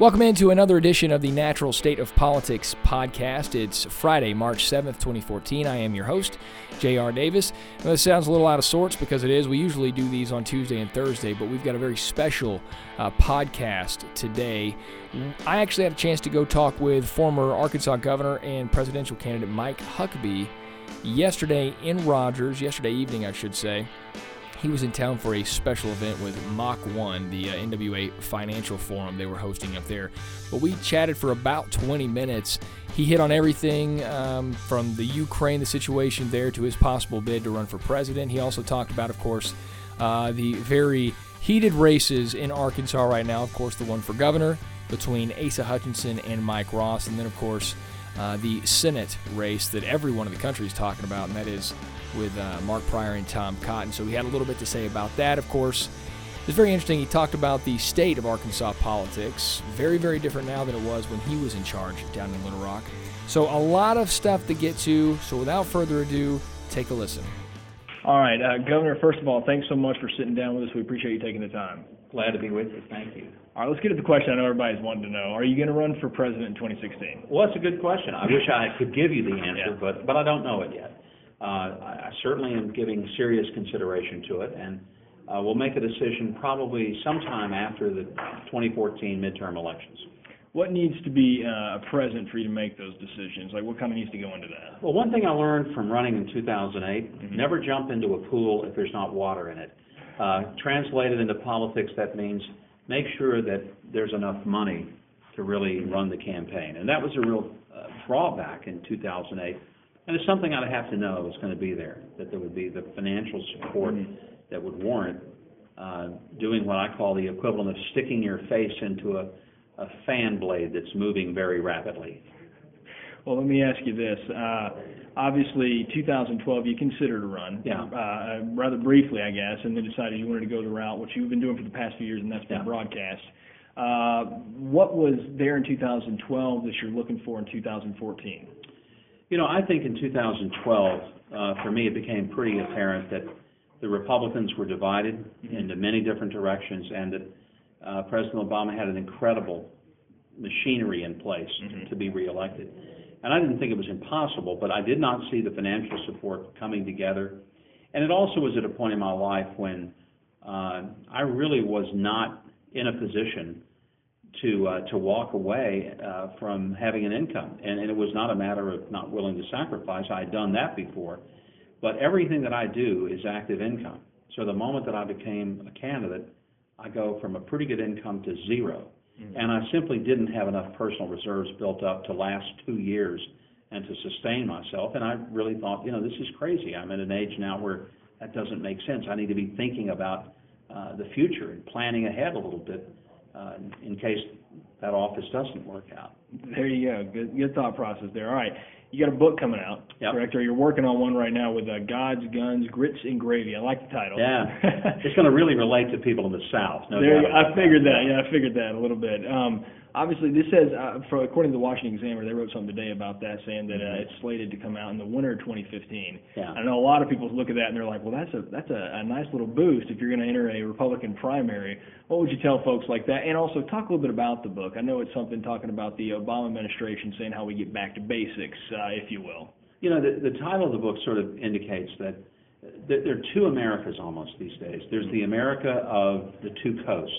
Welcome into another edition of the Natural State of Politics podcast. It's Friday, March 7th, 2014. I am your host, J.R. Davis. Now, this sounds a little out of sorts because it is. We usually do these on Tuesday and Thursday, but we've got a very special podcast today. I actually had a chance to go talk with former Arkansas governor and presidential candidate Mike Huckabee yesterday evening, I should say. He was in town for a special event with Mach 1, the NWA Financial Forum they were hosting up there. But we chatted for about 20 minutes. He hit on everything from the Ukraine, the situation there, to his possible bid to run for president. He also talked about, of course, the very heated races in Arkansas right now. Of course, the one for governor between Asa Hutchinson and Mike Ross. And then, of course, the Senate race that everyone in the country is talking about, and that is with Mark Pryor and Tom Cotton. So he had a little bit to say about that, of course. It was very interesting. He talked about the state of Arkansas politics. Very, very different now than it was when he was in charge down in Little Rock. So a lot of stuff to get to. So without further ado, take a listen. All right, Governor, first of all, thanks so much for sitting down with us. We appreciate you taking the time. Glad to be with you. Thank you. All right, let's get to the question I know everybody's wanting to know. Are you going to run for president in 2016? Well, that's a good question. I wish I could give you the answer, but I don't know it yet. I certainly am giving serious consideration to it, and we'll make a decision probably sometime after the 2014 midterm elections. What needs to be present for you to make those decisions? Like, what kind of needs to go into that? Well, one thing I learned from running in 2008, never jump into a pool if there's not water in it. Translated into politics, that means make sure that there's enough money to really run the campaign. And that was a real drawback in 2008. And it's something I'd have to know was going to be there, that there would be the financial support that would warrant doing what I call the equivalent of sticking your face into a fan blade that's moving very rapidly. Well, let me ask you this. Obviously, 2012, you considered a run, rather briefly, I guess, and then decided you wanted to go the route, which you've been doing for the past few years, and that's been broadcast. What was there in 2012 that you're looking for in 2014? You know, I think in 2012, for me, it became pretty apparent that the Republicans were divided into many different directions, and that President Obama had an incredible machinery in place to be reelected. And I didn't think it was impossible, but I did not see the financial support coming together. And it also was at a point in my life when I really was not in a position to walk away from having an income. And it was not a matter of not willing to sacrifice. I had done that before. But everything that I do is active income. So the moment that I became a candidate, I go from a pretty good income to zero. And I simply didn't have enough personal reserves built up to last 2 years and to sustain myself. And I really thought, you know, this is crazy. I'm at an age now where that doesn't make sense. I need to be thinking about the future and planning ahead a little bit in case that office doesn't work out. There you go. Good thought process there. All right. You got a book coming out, correct? Or you're working on one right now with Gods, Guns, Grits, and Gravy. I like the title. Yeah. It's going to really relate to people in the South. I figured that. Yeah, I figured that a little bit. Obviously, this says, according to the Washington Examiner, they wrote something today about that, saying that it's slated to come out in the winter of 2015. Yeah. I know a lot of people look at that and they're like, well, that's a nice little boost if you're going to enter a Republican primary. What would you tell folks like that? And also talk a little bit about the book. I know it's something talking about the Obama administration, saying how we get back to basics, if you will. You know, the title of the book sort of indicates that there are two Americas almost these days. There's the America of the two coasts,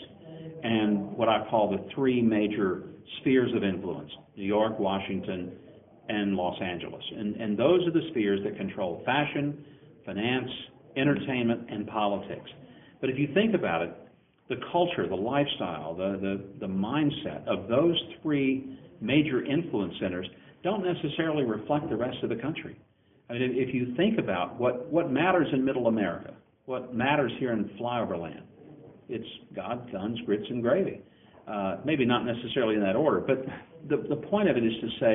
and what I call the three major spheres of influence: New York, Washington, and Los Angeles. And those are the spheres that control fashion, finance, entertainment, and politics. But if you think about it, the culture, the lifestyle, the mindset of those three major influence centers don't necessarily reflect the rest of the country. I mean, if you think about what matters in Middle America, what matters here in Flyover Land, it's God, Guns, Grits, and Gravy. Maybe not necessarily in that order, but the point of it is to say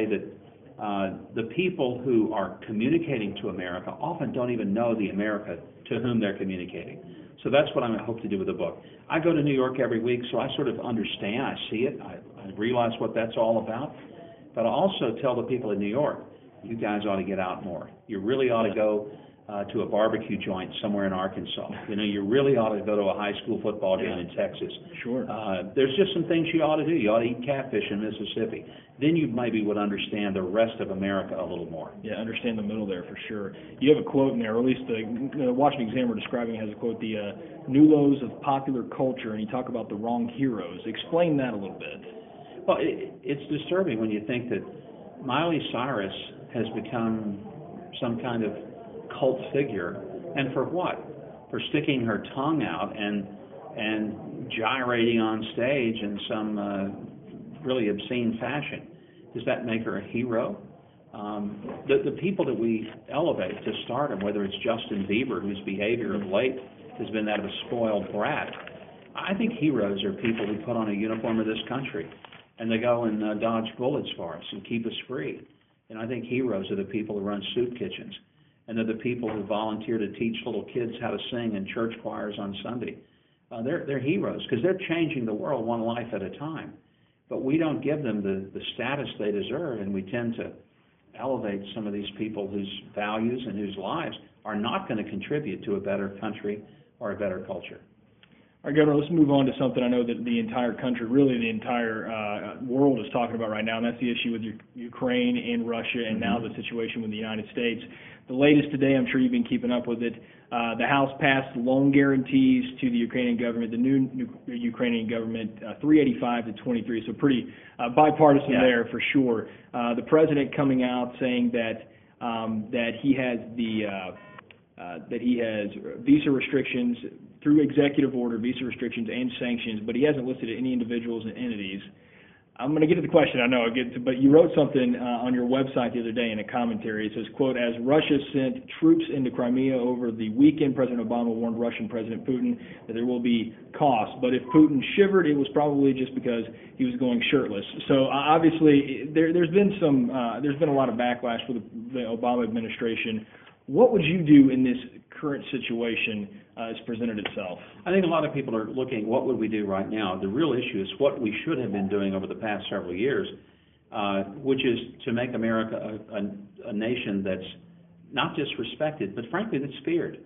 that the people who are communicating to America often don't even know the America to whom they're communicating. So that's what I hope to do with the book. I go to New York every week, so I sort of understand, I see it, I realize what that's all about. But I also tell the people in New York, you guys ought to get out more. You really ought to go to a barbecue joint somewhere in Arkansas. You really ought to go to a high school football game in Texas. Sure. There's just some things you ought to do. You ought to eat catfish in Mississippi. Then you maybe would understand the rest of America a little more. Yeah, understand the middle there for sure. You have a quote in there, or at least the Washington Examiner describing it has a quote, the new lows of popular culture, and you talk about the wrong heroes. Explain that a little bit. Well, it's disturbing when you think that Miley Cyrus has become some kind of cult figure, and for what? For sticking her tongue out and gyrating on stage in some really obscene fashion. Does that make her a hero? The people that we elevate to stardom, whether it's Justin Bieber, whose behavior of late has been that of a spoiled brat, I think heroes are people who put on a uniform of this country and they go and dodge bullets for us and keep us free. And I think heroes are the people who run soup kitchens, and they're the people who volunteer to teach little kids how to sing in church choirs on Sunday. They're heroes because they're changing the world one life at a time. But we don't give them the status they deserve, and we tend to elevate some of these people whose values and whose lives are not going to contribute to a better country or a better culture. All right, Governor, let's move on to something I know that the entire country, really the entire world is talking about right now, and that's the issue with Ukraine and Russia, and now the situation with the United States. The latest today, I'm sure you've been keeping up with it, the House passed loan guarantees to the Ukrainian government, the new Ukrainian government, 385 to 23, so pretty bipartisan there for sure. The president coming out saying that he has that he has visa restrictions through executive order, visa restrictions and sanctions, but he hasn't listed any individuals and entities. I'm going to get to the question, I know, but you wrote something on your website the other day in a commentary. It says, quote, as Russia sent troops into Crimea over the weekend, President Obama warned Russian President Putin that there will be costs. But if Putin shivered, it was probably just because he was going shirtless. So obviously there's been a lot of backlash for the Obama administration. What would you do in this current situation as presented itself? I think a lot of people are looking, what would we do right now? The real issue is what we should have been doing over the past several years, which is to make America a nation that's not just respected, but frankly that's feared.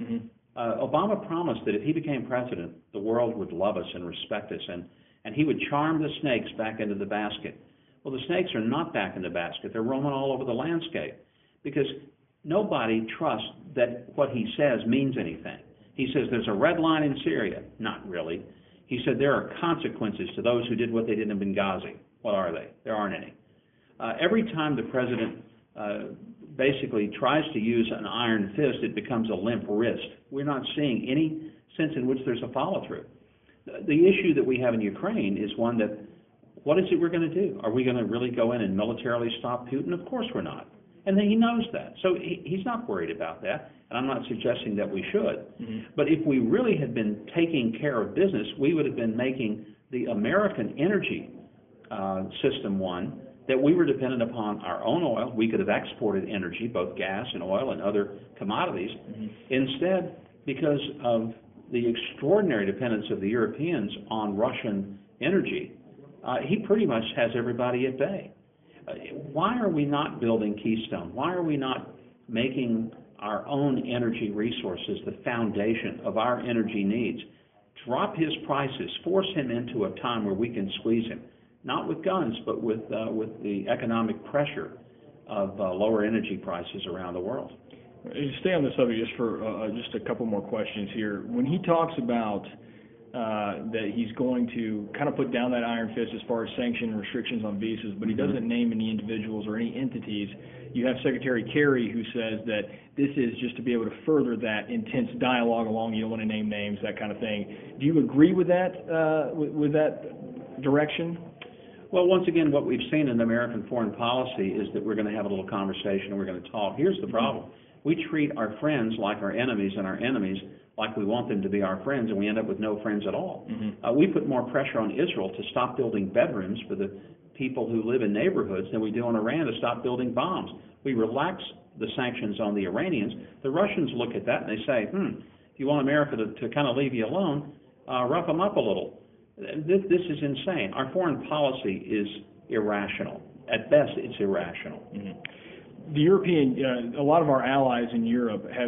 Obama promised that if he became president, the world would love us and respect us, and he would charm the snakes back into the basket. Well, the snakes are not back in the basket. They're roaming all over the landscape because nobody trusts that what he says means anything. He says there's a red line in Syria. Not really. He said there are consequences to those who did what they did in Benghazi. What are they? There aren't any. Every time the president basically tries to use an iron fist, it becomes a limp wrist. We're not seeing any sense in which there's a follow-through. The issue that we have in Ukraine is one that, what is it we're going to do? Are we going to really go in and militarily stop Putin? Of course we're not. And he knows that. So he's not worried about that, and I'm not suggesting that we should. But if we really had been taking care of business, we would have been making the American energy system one that we were dependent upon our own oil. We could have exported energy, both gas and oil and other commodities. Instead, because of the extraordinary dependence of the Europeans on Russian energy, he pretty much has everybody at bay. Why are we not building Keystone? Why are we not making our own energy resources the foundation of our energy needs? Drop his prices, force him into a time where we can squeeze him, not with guns, but with the economic pressure of lower energy prices around the world. Stay on this subject just for just a couple more questions here. When he talks about that he's going to kind of put down that iron fist as far as sanction and restrictions on visas, but he doesn't name any individuals or any entities. You have Secretary Kerry who says that this is just to be able to further that intense dialogue along. You don't want to name names, that kind of thing. Do you agree with that with that direction? Well, once again, what we've seen in American foreign policy is that we're going to have a little conversation and we're going to talk. Here's the problem. We treat our friends like our enemies and our enemies like we want them to be our friends, and we end up with no friends at all. We put more pressure on Israel to stop building bedrooms for the people who live in neighborhoods than we do on Iran to stop building bombs. We relax the sanctions on the Iranians. The Russians look at that and they say, if you want America to kind of leave you alone, rough them up a little. This is insane. Our foreign policy is irrational. At best, it's irrational. The European, a lot of our allies in Europe have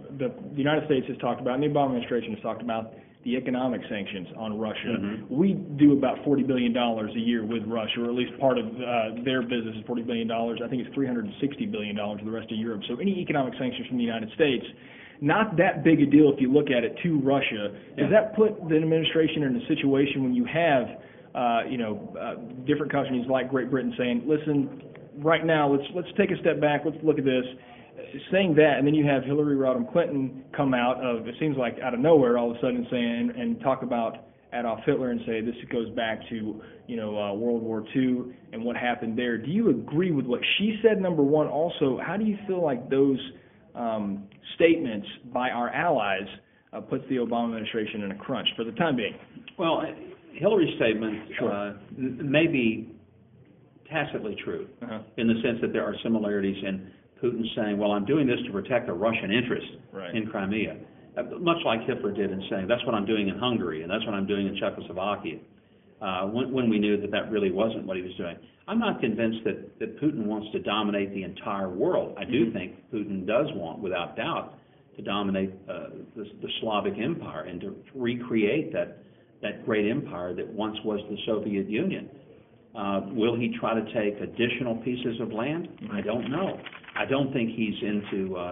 the United States has talked about, and the Obama administration has talked about the economic sanctions on Russia. Mm-hmm. We do about $40 billion a year with Russia, or at least part of their business is $40 billion. I think it's $360 billion for the rest of Europe. So any economic sanctions from the United States, not that big a deal if you look at it, to Russia. Does that put the administration in a situation when you have different countries like Great Britain saying, listen, right now, let's take a step back, let's look at this, saying that, and then you have Hillary Rodham Clinton come out of, it seems like out of nowhere all of a sudden saying, and talk about Adolf Hitler and say this goes back to, World War II and what happened there. Do you agree with what she said, number one? Also, how do you feel like those statements by our allies puts the Obama administration in a crunch for the time being? Well, Hillary's statement may be tacitly true in the sense that there are similarities in Putin saying, well, I'm doing this to protect a Russian interest in Crimea, much like Hitler did in saying, that's what I'm doing in Hungary and that's what I'm doing in Czechoslovakia, when we knew that really wasn't what he was doing. I'm not convinced that Putin wants to dominate the entire world. I do think Putin does want, without doubt, to dominate the Slavic Empire and to recreate that great empire that once was the Soviet Union. Will he try to take additional pieces of land? I don't know. I don't think he's into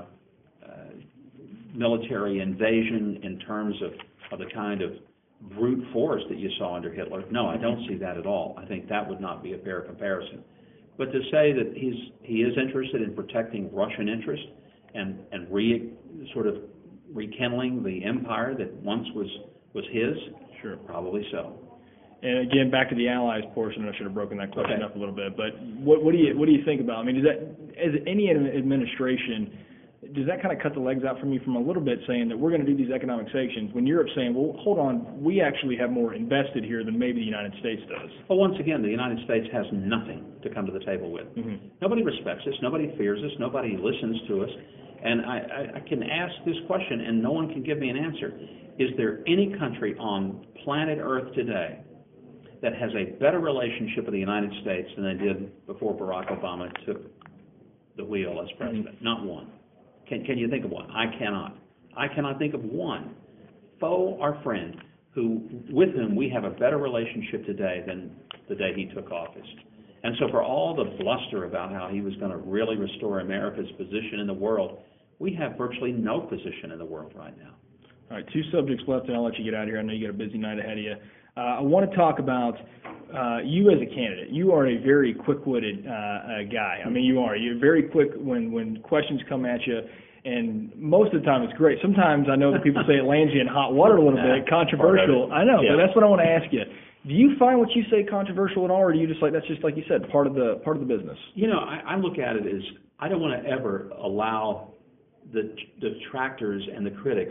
military invasion in terms of the kind of brute force that you saw under Hitler. No, I don't see that at all. I think that would not be a fair comparison. But to say that he is interested in protecting Russian interest and sort of rekindling the empire that once was his, sure, probably so. And again, back to the allies portion, I should have broken that question up a little bit. But what do you think about? I mean, does that, as any administration, does that kind of cut the legs out from you from a little bit, saying that we're going to do these economic sanctions when Europe's saying, well, hold on, we actually have more invested here than maybe the United States does? Well, once again, the United States has nothing to come to the table with. Nobody respects us. Nobody fears us. Nobody listens to us. And I can ask this question, and no one can give me an answer. Is there any country on planet Earth today that has a better relationship with the United States than they did before Barack Obama took the wheel as president? Not one. Can you think of one? I cannot. I cannot think of one, foe or friend, with whom we have a better relationship today than the day he took office. And so for all the bluster about how he was going to really restore America's position in the world, we have virtually no position in the world right now. All right, 2 subjects left, and I'll let you get out of here. I know you got a busy night ahead of you. I want to talk about you as a candidate. You are a very quick-witted guy. I mean, you are. You're very quick when questions come at you, and most of the time it's great. Sometimes I know that people say it lands you in hot water a little bit, controversial. I know, but that's what I want to ask you. Do you find what you say controversial at all, or do you just that's just like you said, part of the business? I look at it as I don't want to ever allow the detractors and the critics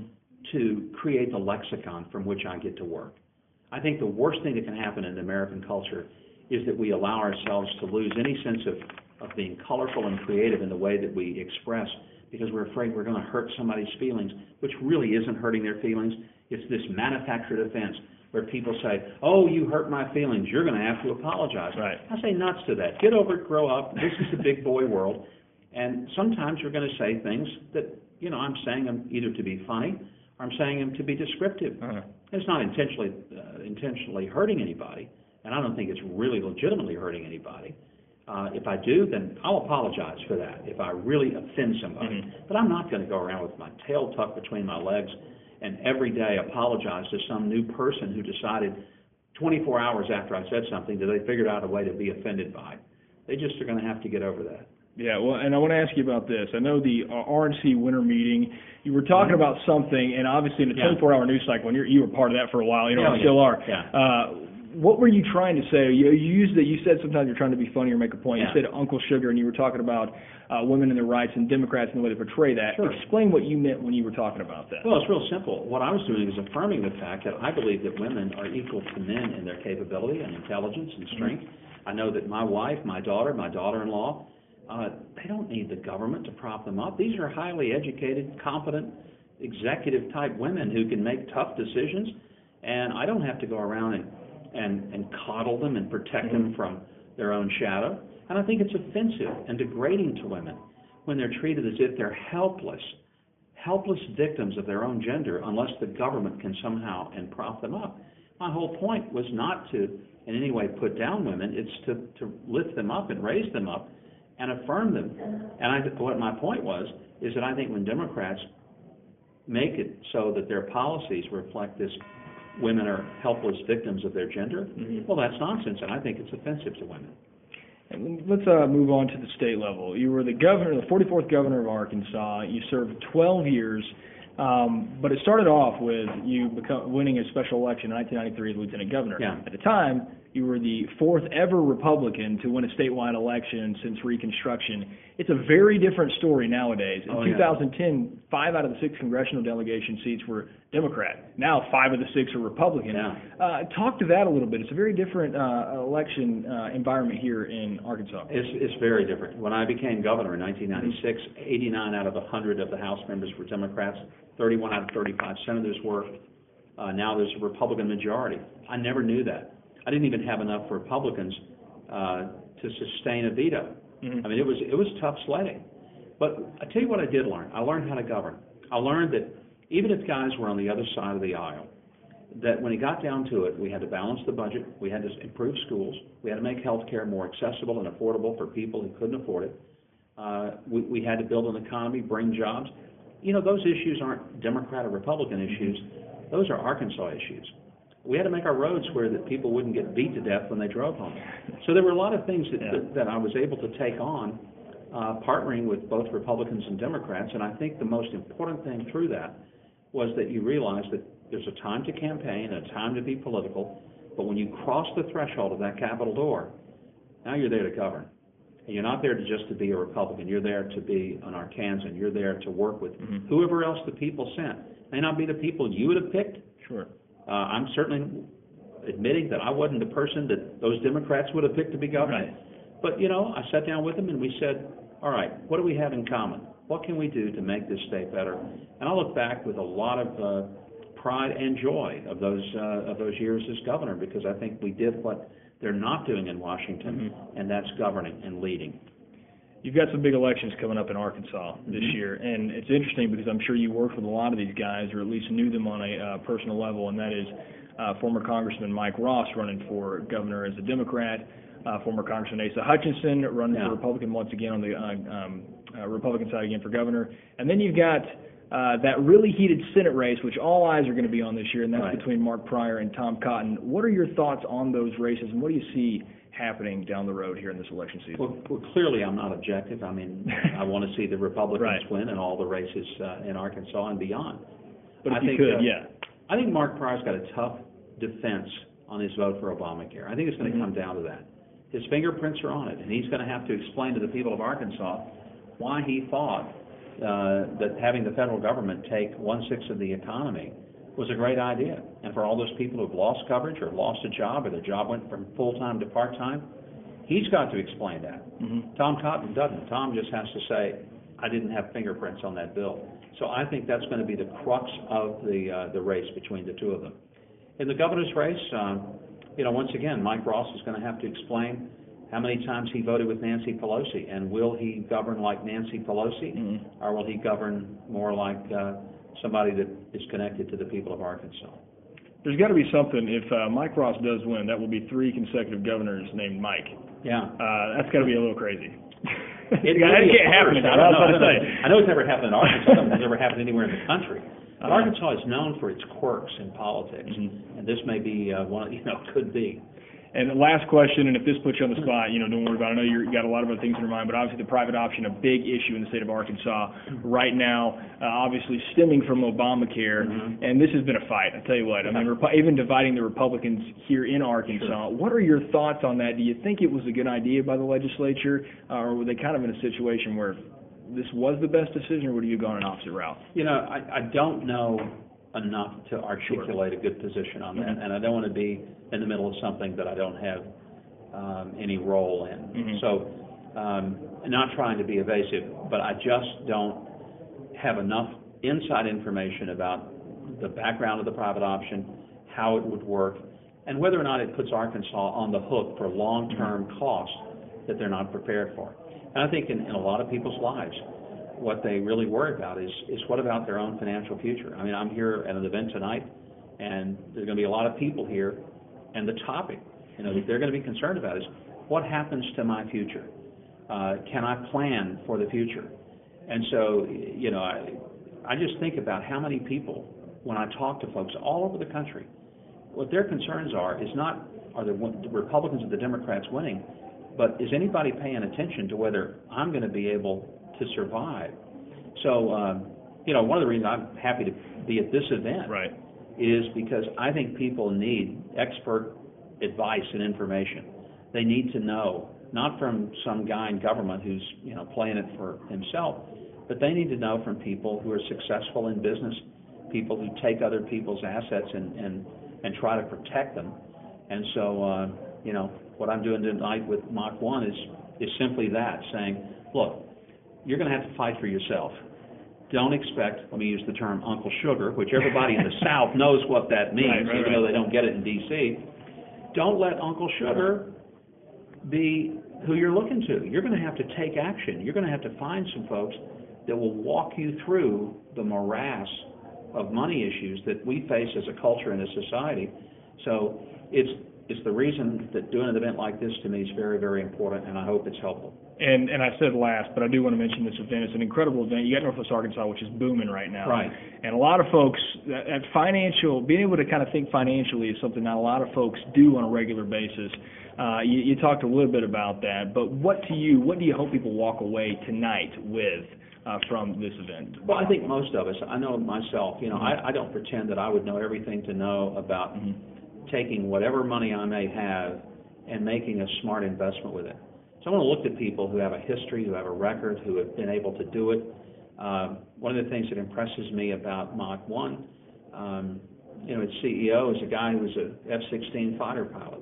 to create the lexicon from which I get to work. I think the worst thing that can happen in American culture is that we allow ourselves to lose any sense of being colorful and creative in the way that we express, because we're afraid we're going to hurt somebody's feelings, which really isn't hurting their feelings. It's this manufactured offense where people say, oh, you hurt my feelings, you're going to have to apologize. Right. I say nuts to that. Get over it, grow up. This is the big boy world. And sometimes you're going to say things that, I'm saying them either to be funny or I'm saying them to be descriptive. It's not intentionally hurting anybody, and I don't think it's really legitimately hurting anybody. If I do, then I'll apologize for that if I really offend somebody. But I'm not going to go around with my tail tucked between my legs and every day apologize to some new person who decided 24 hours after I said something that they figured out a way to be offended by. They just are going to have to get over that. Yeah, well, and I want to ask you about this. I know the RNC winter meeting, you were talking about something, and obviously in the 24-hour news cycle, and you were part of that for a while, still are. What were you trying to say? You said sometimes you're trying to be funny or make a point. You said Uncle Sugar, and you were talking about women and their rights and Democrats and the way they portray that. Sure. Explain what you meant when you were talking about that. Well, it's real simple. What I was doing is affirming the fact that I believe that women are equal to men in their capability and intelligence and strength. I know that my wife, my daughter-in-law, they don't need the government to prop them up. These are highly educated, competent, executive-type women who can make tough decisions, and I don't have to go around and coddle them and protect them from their own shadow. And I think it's offensive and degrading to women when they're treated as if they're helpless helpless victims of their own gender unless the government can somehow and prop them up. My whole point was not to in any way put down women. It's to lift them up and raise them up and affirm them. And what my point was is that I think when Democrats make it so that their policies reflect this, women are helpless victims of their gender, well, that's nonsense, and I think it's offensive to women. And let's move on to the state level. You were the governor, the 44th governor of Arkansas. You served 12 years, but it started off with you winning a special election in 1993 as lieutenant governor. Yeah. At the time, you were the fourth ever Republican to win a statewide election since Reconstruction. It's a very different story nowadays. In 2010, 5 out of the 6 congressional delegation seats were Democrat. Now 5 of the 6 are Republican. Yeah. Talk to that a little bit. It's a very different election environment here in Arkansas. It's very different. When I became governor in 1996, 89 out of 100 of the House members were Democrats, 31 out of 35 senators were. Now there's a Republican majority. I never knew that. I didn't even have enough Republicans to sustain a veto. I mean, it was tough sledding. But I tell you what I did learn. I learned how to govern. I learned that even if guys were on the other side of the aisle, that when it got down to it, we had to balance the budget, we had to improve schools, we had to make health care more accessible and affordable for people who couldn't afford it. We had to build an economy, bring jobs. You know, those issues aren't Democrat or Republican issues. Those are Arkansas issues. We had to make our roads where that people wouldn't get beat to death when they drove home. So there were a lot of things that I was able to take on, partnering with both Republicans and Democrats. And I think the most important thing through that was that you realize that there's a time to campaign and a time to be political, but when you cross the threshold of that Capitol door, now you're there to govern. And you're not there to be a Republican. You're there to be an Arkansan. You're there to work with whoever else the people sent. May not be the people you would have picked. Sure. I'm certainly admitting that I wasn't the person that those Democrats would have picked to be governor. Right. But, you know, I sat down with them and we said, all right, what do we have in common? What can we do to make this state better? And I look back with a lot of pride and joy of those years as governor, because I think we did what they're not doing in Washington, and that's governing and leading. You've got some big elections coming up in Arkansas this year, and it's interesting because I'm sure you worked with a lot of these guys, or at least knew them on a personal level, and that is former Congressman Mike Ross running for governor as a Democrat, former Congressman Asa Hutchinson running for Republican once again on the Republican side again for governor, and then you've got that really heated Senate race, which all eyes are going to be on this year, and that's between Mark Pryor and Tom Cotton. What are your thoughts on those races, and what do you see happening down the road here in this election season? Well, clearly I'm not objective. I mean, I want to see the Republicans win in all the races in Arkansas and beyond. But if you could, I think Mark Pryor's got a tough defense on his vote for Obamacare. I think it's going to come down to that. His fingerprints are on it, and he's going to have to explain to the people of Arkansas why he thought that having the federal government take 1/6 of the economy was a great idea. And for all those people who've lost coverage or lost a job or their job went from full-time to part-time, he's got to explain that. Tom Cotton doesn't. Tom just has to say, I didn't have fingerprints on that bill. So I think that's going to be the crux of the race between the two of them. In the governor's race, once again, Mike Ross is going to have to explain how many times he voted with Nancy Pelosi, and will he govern like Nancy Pelosi, or will he govern more like somebody that is connected to the people of Arkansas? There's got to be something. If Mike Ross does win, that will be 3 consecutive governors named Mike. Yeah. That's got to be a little crazy. It can't happen. I know it's never happened in Arkansas. It's never happened anywhere in the country. But Arkansas is known for its quirks in politics, and this may be one. Could be. And the last question, and if this puts you on the spot, don't worry about it. I know you got a lot of other things in your mind, but obviously the private option, a big issue in the state of Arkansas right now, obviously stemming from Obamacare, and this has been a fight. I tell you what, I mean, even dividing the Republicans here in Arkansas. What are your thoughts on that? Do you think it was a good idea by the legislature, or were they kind of in a situation where this was the best decision, or would you have gone an opposite route? I don't know enough to articulate a good position on that, and I don't want to be in the middle of something that I don't have any role in. So, not trying to be evasive, but I just don't have enough inside information about the background of the private option, how it would work, and whether or not it puts Arkansas on the hook for long-term costs that they're not prepared for. And I think in a lot of people's lives, what they really worry about is what about their own financial future. I mean, I'm here at an event tonight, and there's going to be a lot of people here, and the topic, that they're going to be concerned about is what happens to my future? Can I plan for the future? And so, I just think about how many people, when I talk to folks all over the country, what their concerns are is not are the Republicans or the Democrats winning, but is anybody paying attention to whether I'm going to be able to survive? So, one of the reasons I'm happy to be at this event is because I think people need expert advice and information. They need to know, not from some guy in government who's, playing it for himself, but they need to know from people who are successful in business, people who take other people's assets and try to protect them. And so, what I'm doing tonight with Mach 1 is simply that, saying, look, you're going to have to fight for yourself. Don't expect, let me use the term Uncle Sugar, which everybody in the South knows what that means, even though they don't get it in D.C. Don't let Uncle Sugar be who you're looking to. You're going to have to take action. You're going to have to find some folks that will walk you through the morass of money issues that we face as a culture and a society. So it's the reason that doing an event like this to me is very, very important, and I hope it's helpful. And I said last, but I do want to mention this event. It's an incredible event. You got Northwest Arkansas, which is booming right now. Right. And a lot of folks, being able to kind of think financially is something not a lot of folks do on a regular basis. You talked a little bit about that, but what do you hope people walk away tonight with from this event? Well, I think most of us, I know myself, I don't pretend that I would know everything to know about taking whatever money I may have and making a smart investment with it. So I want to look at people who have a history, who have a record, who have been able to do it. One of the things that impresses me about Mach 1, its CEO is a guy who was an F-16 fighter pilot.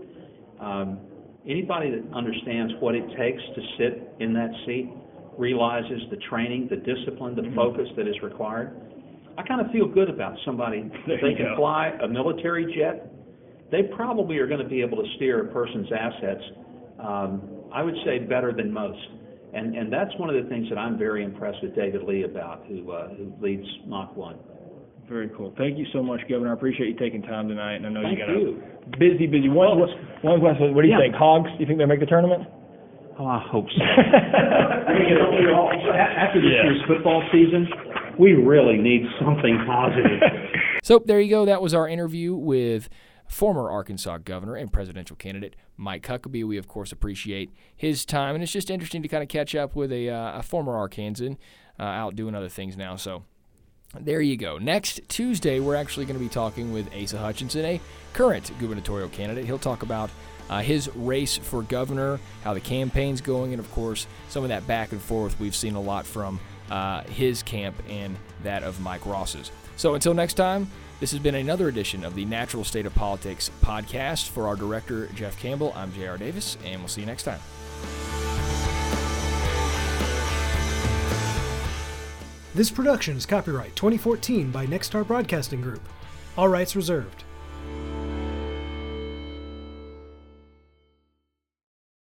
Anybody that understands what it takes to sit in that seat realizes the training, the discipline, the focus that is required. I kind of feel good about somebody. If they can fly a military jet, they probably are going to be able to steer a person's assets, I would say, better than most. And that's one of the things that I'm very impressed with David Lee about, who leads Mach 1. Very cool. Thank you so much, Governor. I appreciate you taking time tonight. And I know Thank you got you. a busy. One question. What do you think? Hogs? Do you think they'll make the tournament? Oh, I hope so. After this year's football season, we really need something positive. So there you go. That was our interview with former Arkansas governor and presidential candidate Mike Huckabee. We, of course, appreciate his time, and it's just interesting to kind of catch up with a former Arkansan out doing other things now. So there you go. Next Tuesday, we're actually going to be talking with Asa Hutchinson, a current gubernatorial candidate. He'll talk about his race for governor, how the campaign's going, and, of course, some of that back and forth we've seen a lot from his camp and that of Mike Ross's. So until next time, this has been another edition of the Natural State of Politics podcast. For our director, Jeff Campbell, I'm J.R. Davis, and we'll see you next time. This production is copyright 2014 by Nexstar Broadcasting Group. All rights reserved.